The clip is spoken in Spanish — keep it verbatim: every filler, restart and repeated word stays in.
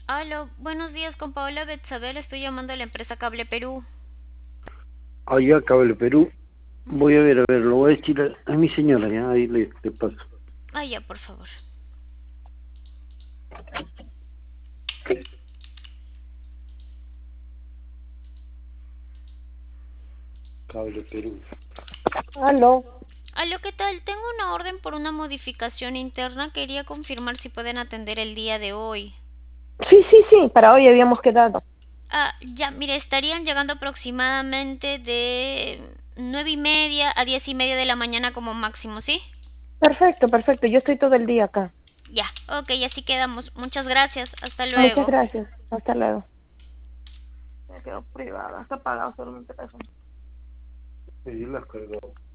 Aló, buenos días con Paola Betzabel, estoy llamando a la empresa Cable Perú. Allá Cable Perú. Ujú. Voy a ver, a ver, lo voy a decir a, a mi señora, ya, ahí le, le paso. Ah, ya, por favor. Cable Perú. Aló. Aló, ¿qué tal? Tengo una orden por una modificación interna. Quería confirmar si pueden atender el día de hoy. Sí, sí, sí, para hoy habíamos quedado. Ah, ya, mire, estarían llegando aproximadamente de nueve y media a diez y media de la mañana como máximo, ¿sí? Perfecto, perfecto, yo estoy todo el día acá. Ya, ok, así quedamos. Muchas gracias. Hasta Muchas luego. gracias, hasta luego. Me quedo privada, está apagado solo mi teléfono. Sí, las cargó.